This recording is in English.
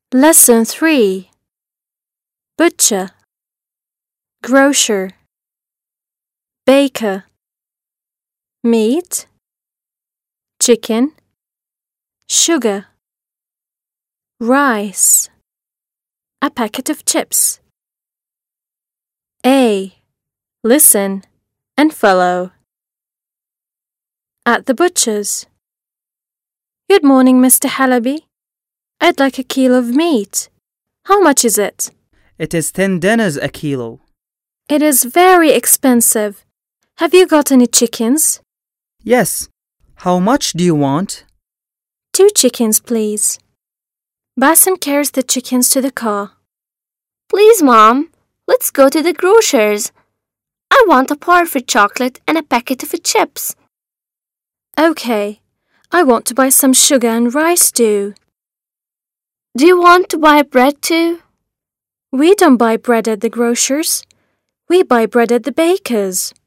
Lesson 3. Butcher, grocer, baker, meat, chicken, sugar, rice, a packet of chips. A. Listen and follow. At the butcher's. Good morning, Mr. Halaby. I'd like a kilo of meat. How much is it? It is $10 a kilo. It is very expensive. Have you got any chickens? Yes. How much do you want? 2 chickens, please. Bassem carries the chickens to the car. Please, Mom, let's go to the grocer's. I want a Parfait chocolate and a packet of chips. Okay. I want to buy some sugar and rice too. Do you want to buy bread too? We don't buy bread at the grocer's. We buy bread at the baker's.